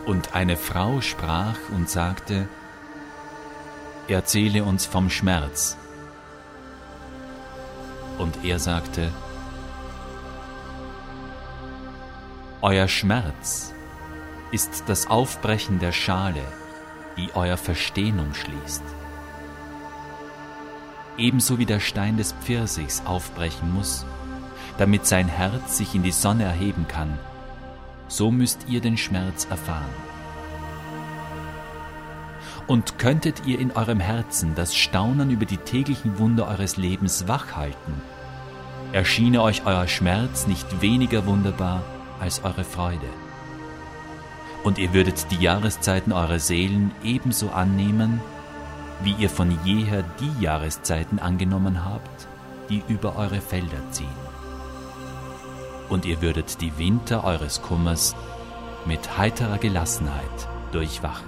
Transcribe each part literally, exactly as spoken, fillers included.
Und eine Frau sprach und sagte: Erzähle uns vom Schmerz. Und er sagte: Euer Schmerz ist das Aufbrechen der Schale, die euer Verstehen umschließt. Ebenso wie der Stein des Pfirsichs aufbrechen muss, damit sein Herz sich in die Sonne erheben kann, so müsst ihr den Schmerz erfahren. Und könntet ihr in eurem Herzen das Staunen über die täglichen Wunder eures Lebens wachhalten, erschiene euch euer Schmerz nicht weniger wunderbar als eure Freude. Und ihr würdet die Jahreszeiten eurer Seelen ebenso annehmen, wie ihr von jeher die Jahreszeiten angenommen habt, die über eure Felder ziehen. Und ihr würdet die Winter eures Kummers mit heiterer Gelassenheit durchwachen.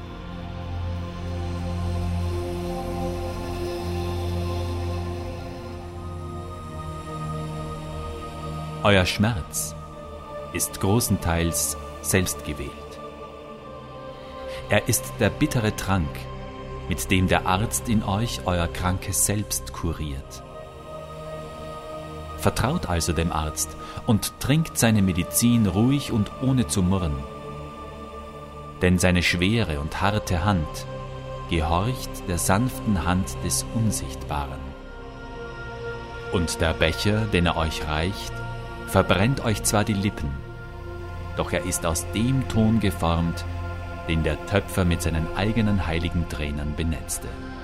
Euer Schmerz ist großenteils selbst gewählt. Er ist der bittere Trank, mit dem der Arzt in euch euer krankes Selbst kuriert. Vertraut also dem Arzt und trinkt seine Medizin ruhig und ohne zu murren. Denn seine schwere und harte Hand gehorcht der sanften Hand des Unsichtbaren. Und der Becher, den er euch reicht, verbrennt euch zwar die Lippen, doch er ist aus dem Ton geformt, den der Töpfer mit seinen eigenen heiligen Tränen benetzte.